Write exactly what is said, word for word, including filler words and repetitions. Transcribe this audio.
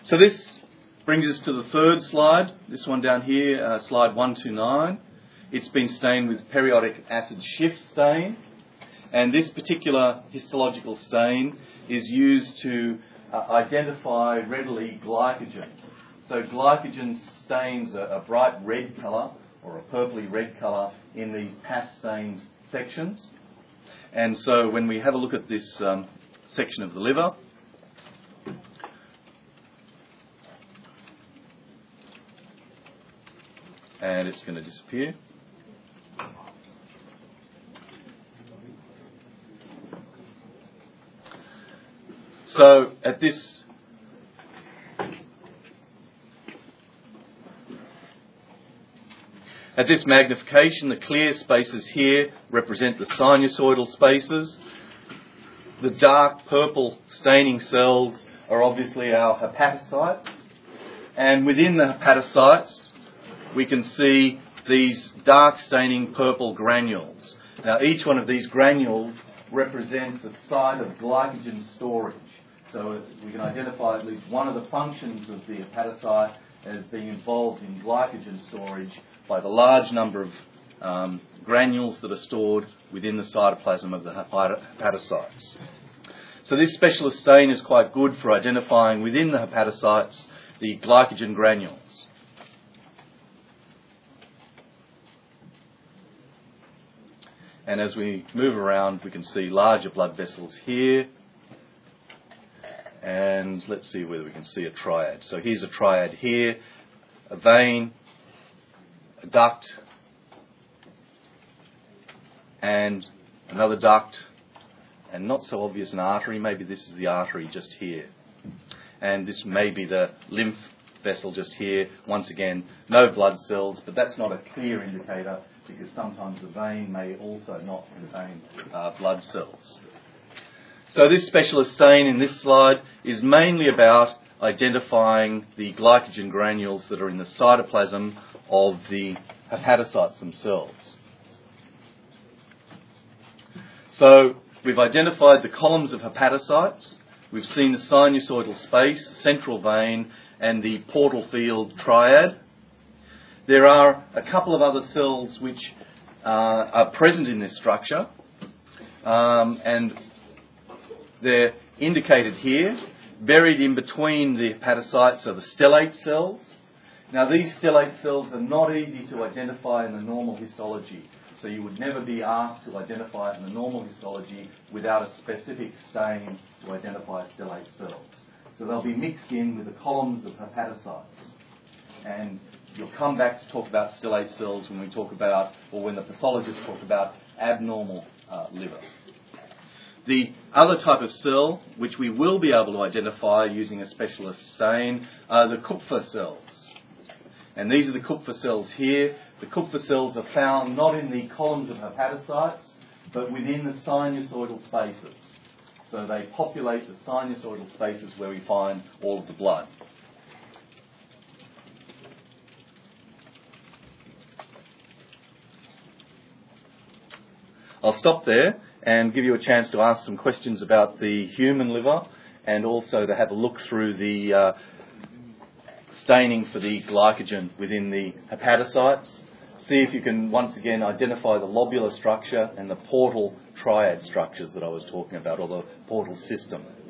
So this brings us to the third slide, this one down here, uh, slide one two nine. It's been stained with periodic acid shift stain, and this particular histological stain is used to uh, identify readily glycogen. So glycogen stains a, a bright red colour or a purpley red colour in these pus-stained sections. And so when we have a look at this um, section of the liver, and it's going to disappear. So at this At this magnification, the clear spaces here represent the sinusoidal spaces. The dark purple staining cells are obviously our hepatocytes. And within the hepatocytes, we can see these dark staining purple granules. Now, each one of these granules represents a site of glycogen storage. So we can identify at least one of the functions of the hepatocyte as being involved in glycogen storage by the large number of um, granules that are stored within the cytoplasm of the hepatocytes. So this specialist stain is quite good for identifying within the hepatocytes the glycogen granules. And as we move around, we can see larger blood vessels here. And let's see whether we can see a triad. So here's a triad here, a vein, a duct, and another duct, and not so obvious an artery. Maybe this is the artery just here. And this may be the lymph vessel just here. Once again, no blood cells, but that's not a clear indicator because sometimes the vein may also not contain uh, blood cells. So this specialist stain in this slide is mainly about identifying the glycogen granules that are in the cytoplasm of the hepatocytes themselves. So we've identified the columns of hepatocytes, we've seen the sinusoidal space, central vein, and the portal field triad. There are a couple of other cells which uh, are present in this structure, um, and they're indicated here. Buried in between the hepatocytes are the stellate cells. Now, these stellate cells are not easy to identify in the normal histology, so you would never be asked to identify it in the normal histology without a specific stain to identify stellate cells. So they'll be mixed in with the columns of hepatocytes. And you'll come back to talk about stellate cells when we talk about, or when the pathologists talk about abnormal uh, liver. The other type of cell, which we will be able to identify using a specialist stain, are the Kupffer cells. And these are the Kupffer cells here. The Kupffer cells are found not in the columns of hepatocytes, but within the sinusoidal spaces. So they populate the sinusoidal spaces where we find all of the blood. I'll stop there and give you a chance to ask some questions about the human liver and also to have a look through the uh, staining for the glycogen within the hepatocytes. See if you can once again identify the lobular structure and the portal triad structures that I was talking about, or the portal system.